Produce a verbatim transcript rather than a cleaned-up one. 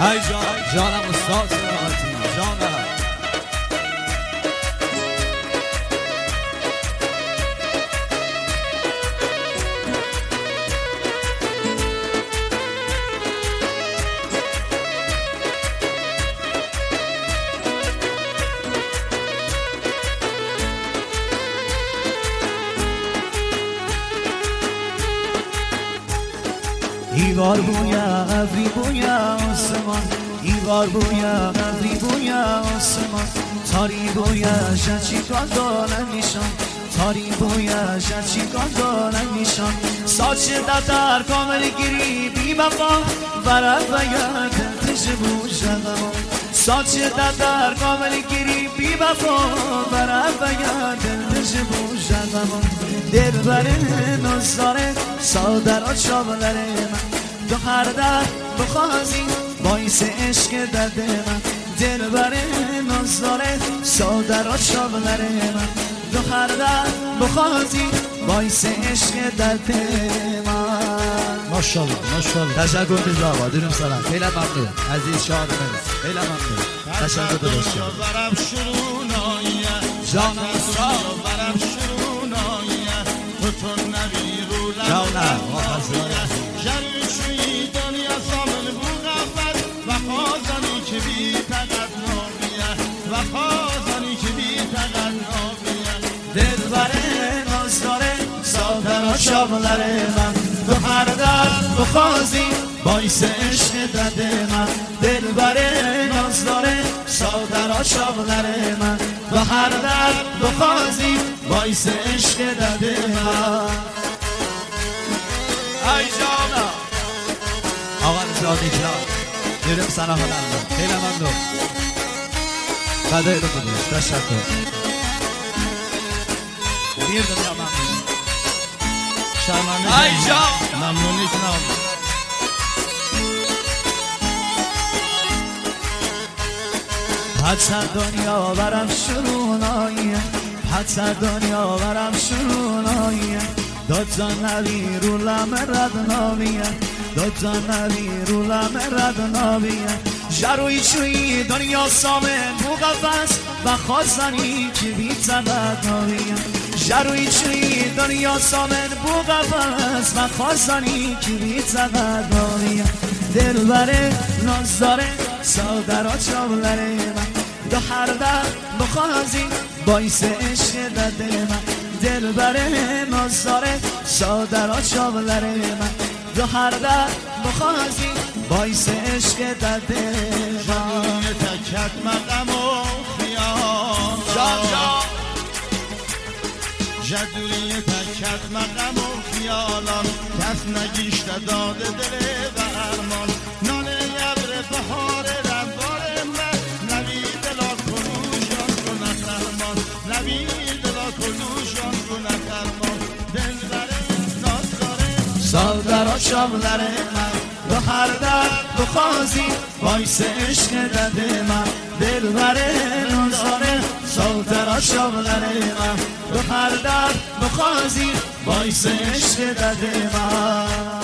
ای جان جانم استاد سلامتی جانم. ایوار بویا ابری بویا آسمان، ایوار بویا ابری بویا آسمان، تاری بویا شچی کندانم نشان، تاری بویا شچی کندانم نشان. ساچ دفتر کامل گیری بی وفا برای بیان تش بوشم. ساچ دفتر کامل گیری بی وفا برای بیان تش بوشم. دل بره نزاره سادر شاملر من، دو هر در بخوازی باعث عشق درد من. دل بره نزاره سادر شاملر من، دو هر در بخوازی باعث عشق درد من. ماشاءالله ماشاءالله. تشکر میز آقا دونم سلام. خیلی ممنون عزیز شاد من. خیلی ممنون. تشکر درست شد. برم شرونایه جانم برم شرونایه تو نبی رو لب جانم جرشوی دنیا سامن بو غفت و خازانی که بی تقد نابیه و خازانی که بی تقد نابیه. دل بره نازداره سادر شاملر من، تو هر در بخوازی باعث عشق درد من. دل بره نازداره سادر شاملر من، تو هر در بخوازی باعث عشق درد من. ای جانا آقا نزادی جان دیرم سلام الله. خیلی ممنون. بدای رو بدوش. تشکر. بیر دنیا ممنون. شرمنده ای جان ممنونی کنم. حد سر دنیا برم شروناییه، حد سر دنیا برم شروناییه. داد زن نبی رو لم ردناویه، داد زن نبی رو لم ردناویه. جروی چوی دنیا سامن بو قفص و خواستنی که بی تقد ناویه. جروی چوی دنیا سامن بو قفص و خواستنی که بی تقد ناویه. دل بره نازداره سادر شاملر من، دو هر در بخوازی باعث عشق درد من. دل بره نازداره سادر شاملر من، دو هر در بخوازی باعث عشق درد من. تکت مقام و خیال جان جان جدوری تکت مقام و خیالان، کس نگیشت داده دل و ارمان. نان یبر بهار رنبار من، نبی دلا کنوشان کنه خرمان، نبی دلا کنوشان کنه خرمان. دل بره نازداره سادر شاملر من، دو هر در بخوازی باعث عشق درد من. دل بره نازداره سادر شاملر من، دو هر در بخوازی باعث عشق درد من.